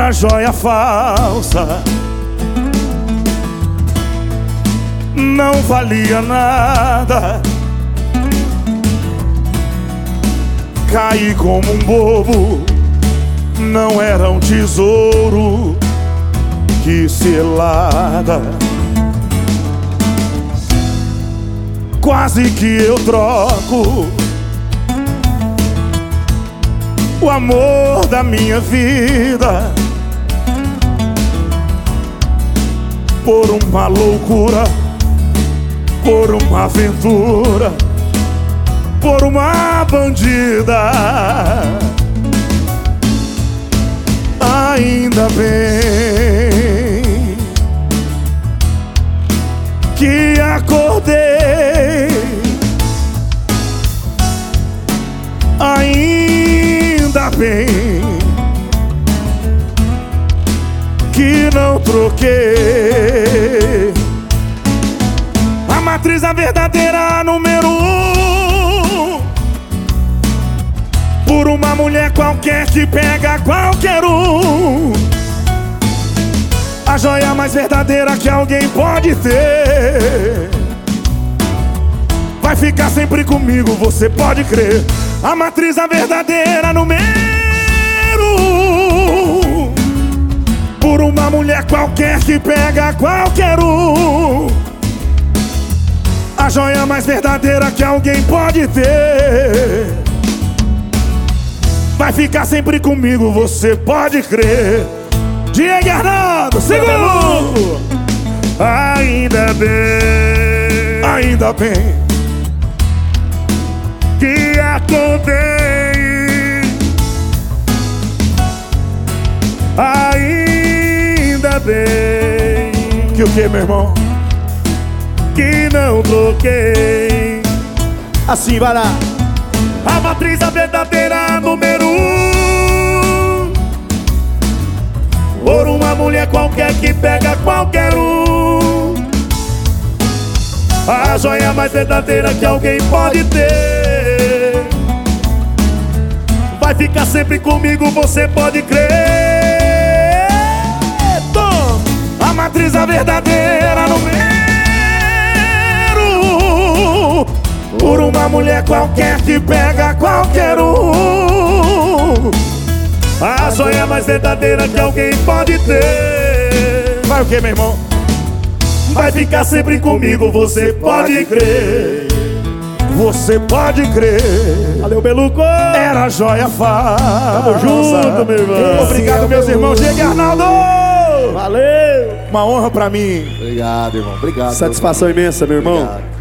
era joia falsa, não valia nada. Caí como um bobo, não era um tesouro, que selada. Quase que eu troco o amor da minha vida por uma loucura, por uma aventura, por uma bandida. Ainda bem que acordei, ainda bem que não troquei a matriz, a verdadeira número 1 por uma mulher qualquer que pega qualquer um. A joia mais verdadeira que alguém pode ter vai ficar sempre comigo, você pode crer. A matriz, a verdadeira número 1 por uma mulher qualquer que pega qualquer um. A joia mais verdadeira que alguém pode ter vai ficar sempre comigo, você pode crer. Diego Arnaldo, segundo. Ainda bem que acordei, ainda bem que o que, meu irmão? Que não troquei. Assim vai lá. A matriz, a verdadeira número 1 por uma mulher qualquer que pega qualquer um. A joia mais verdadeira que alguém pode ter vai ficar sempre comigo, você pode crer. Tom. A matriz, a verdadeira número 1 por uma mulher qualquer que pega qualquer um. A joia mais verdadeira que alguém pode ter vai o que, meu irmão? Vai ficar sempre comigo, você pode crer. Você pode crer. Valeu, Beluco. Era joia falsa. Tamo junto, meu irmão. Obrigado, meus irmãos. Diego Arnaldo. Valeu. Uma honra pra mim. Obrigado, irmão. Obrigado. Satisfação imensa, meu irmão. Obrigado.